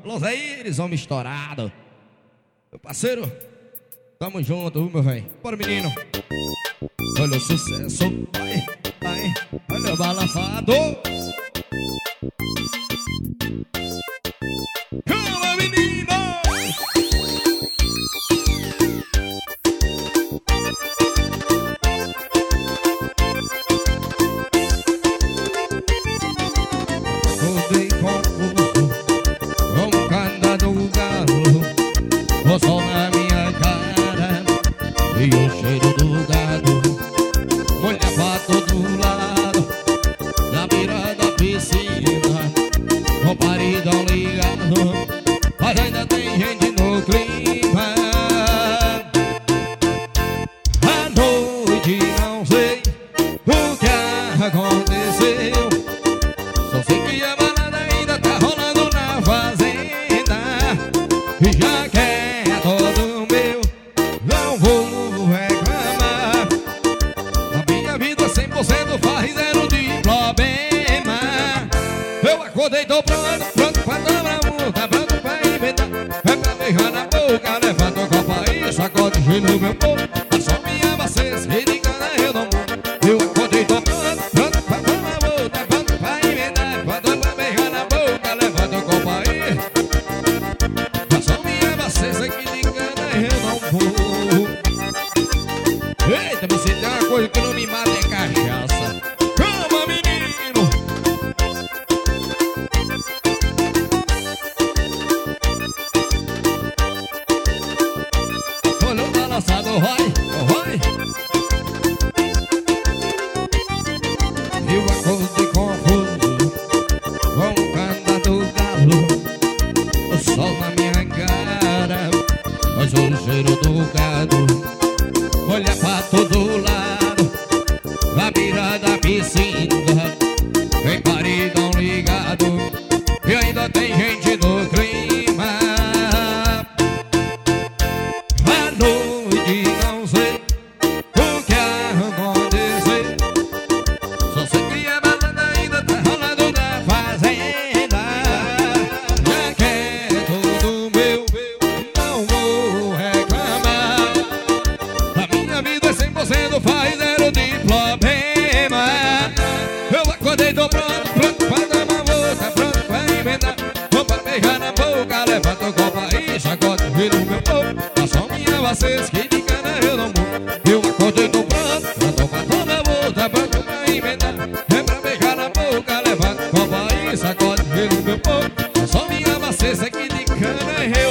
Los Aires, homem estourado. Meu parceiro, tamo junto, meu velho. Bora, menino. Olha o sucesso. Vai, olha o balançado. Calma, menino. Rodei confuso, como cana do galo, o sol na minha cara e o cheiro do gado. Olhava todo lado, na beira da piscina, o paredão ligado, mas ainda tem gente no clima. À noite não sei o que aconteceu, só sei que a balada ainda tá rolando na fazenda. E já que é todo meu, não vou reclamar. A minha vida 100% faz zero de problema. Eu acordei, tô pronto pra tomar multa, pronto pra inventar, é pra beijar na boca, levanta o copo aí, sacode no meu povo. É só minha vocês que de cana eu não mudo. Eu acordei, tô pronto pra tomar multa, pronto pra inventar, pronto pra beijar na boca, levanta o copo aí. É só minha vocês que de cana eu não vou. Eita, me senti uma coisa que não me mata é cachaça. Calma, menino. Olha o balançado, vai. Eu acordei confuso, com cana do galo, o sol na minha cara, mas o cheiro do gado. Olha pra todo lado, na beira da piscina, tem paredão ligado e ainda tem gente no clima. À noite não sei o que aconteceu, só sei que a balada ainda tá rolando na fazenda. Já que é tudo meu, não vou reclamar. A minha vida 100% faz zero de problema. Eu acordei, tô pronto pra dar uma volta, pronto pra inventar, vou pra beijar na boca, levanta o copo aí, sacode no meu povo. É só minha vocês que de cana eu não mudo. Eu acordei, tô pronto pra toda volta, pronto pra inventar, é pra beijar na boca, levanta o copo aí, sacode no meu povo. É só minha vocês que de cana eu